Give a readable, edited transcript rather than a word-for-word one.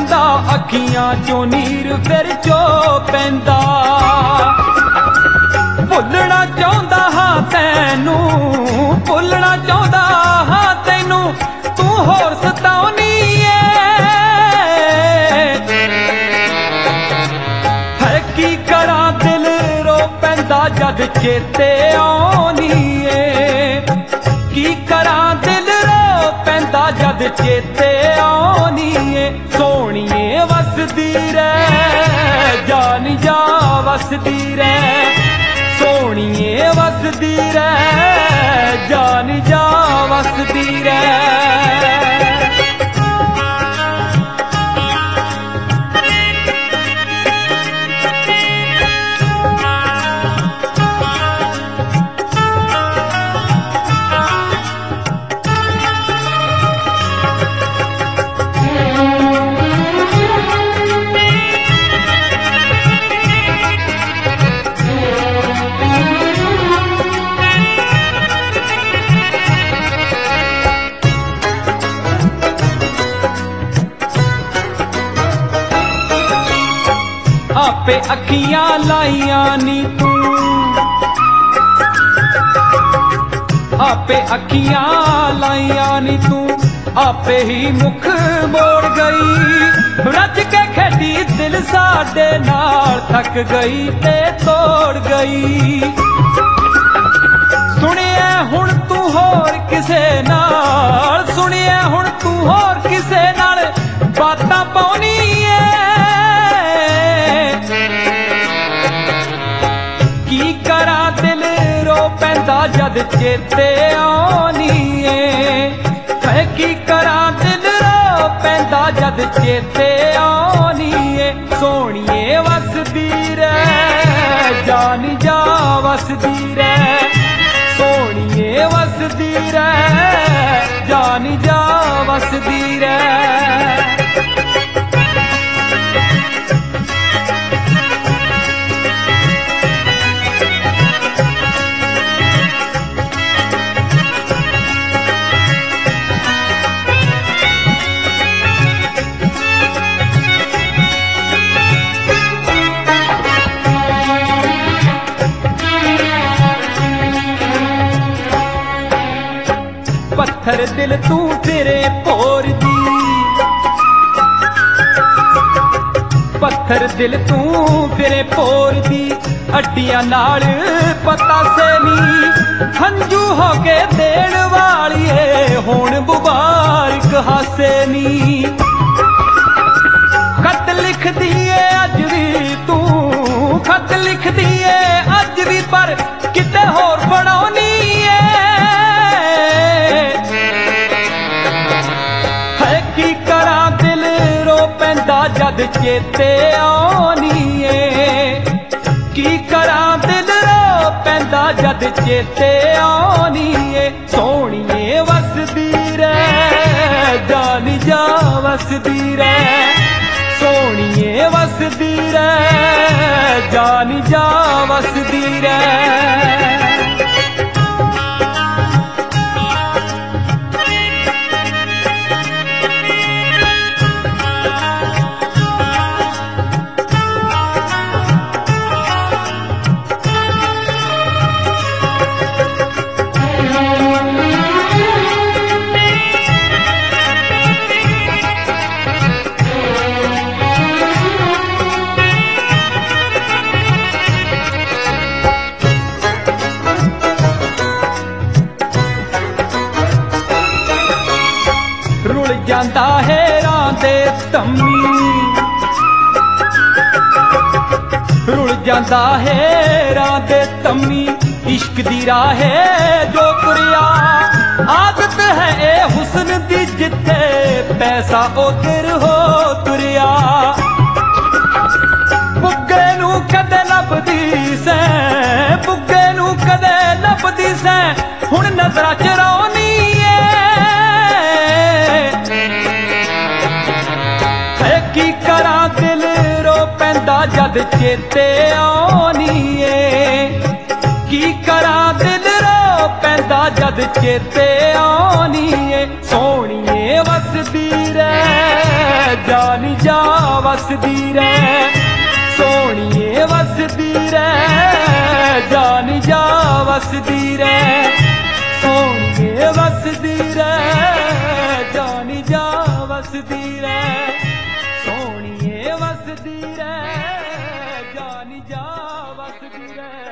पैंदा अखियां चों नीर फिर चो पैंदा। भुलना चाहुंदा हां तैनू, भुलना चाहुंदा हां तैनू, तू होर सताउनी है की करा दिल रो पैंदा जद चेते आउनी है। की करा दिल रो पैंदा जद चेते आउनी है। सोहणीए वसदी रह जान जा वसदी रह, सोहणीए वसदी रह जान जा वसदी रह। आपे अखियां लाइया नी तू, आपे अखियां लाइया नी तू, आपे ही मुख मोड़ गई। रज के खेडी दिल साडे नाल थक गई ते तोड़ गई। सुनिया हुण तू होर किसे नाल, सुनिया हुण तू होर किसे नाल बातां पाउनी की करा दिल रो पैंदा जद चेते आउनी है। की करा दिल रो पैंदा जद चेते आउनी है। सोहणीए वसदी रह जान जा वसदी रह, सोहणीए वसदी रह जान जा वसदी रह। पत्थर दिल तू फिरे भोर दी, पत्थर दिल तू फिरे भोर दी, हड्डियां नाल पतासे नी। हंजू हो के देण वालिए हुण मुबारक हासे नी। खत लिख दिए अज भी तू, खत लिख दिए अज भी, पर किते होर बनाउनी जद चेते आउनी है। की करा दिल रो पैंदा जद चेते आउनी है। सोहणीए वसदी रह जान जा वसदी रह, सोहणीए वसदी रह जान जा वसदी रह। रुल जांदा है रां दे तम्मी, रुल जांदा है रां दे तम्मी, इश्क दी राह जो तुरिया। आदत है ए हुस्न दी जिथे पैसा उधर हो तुरिया। बुग्गे नू कदे लभदी सै, बुग्गे नू कदे लभदी सै, हुण नजरां च रौनी की करा दिल रो पैंदा जद चेते आउनी है। की करा दिल रो पैंदा जद चेते आनी है सोहणीए वसदी रह जानी जा वसदी रह सोहणीए वसदी रह जानी जा वसदी रह सोहणीए वसदी रह जानी जा वसदी रह सोहणीए वसदी रह जानी जा वसदी रह।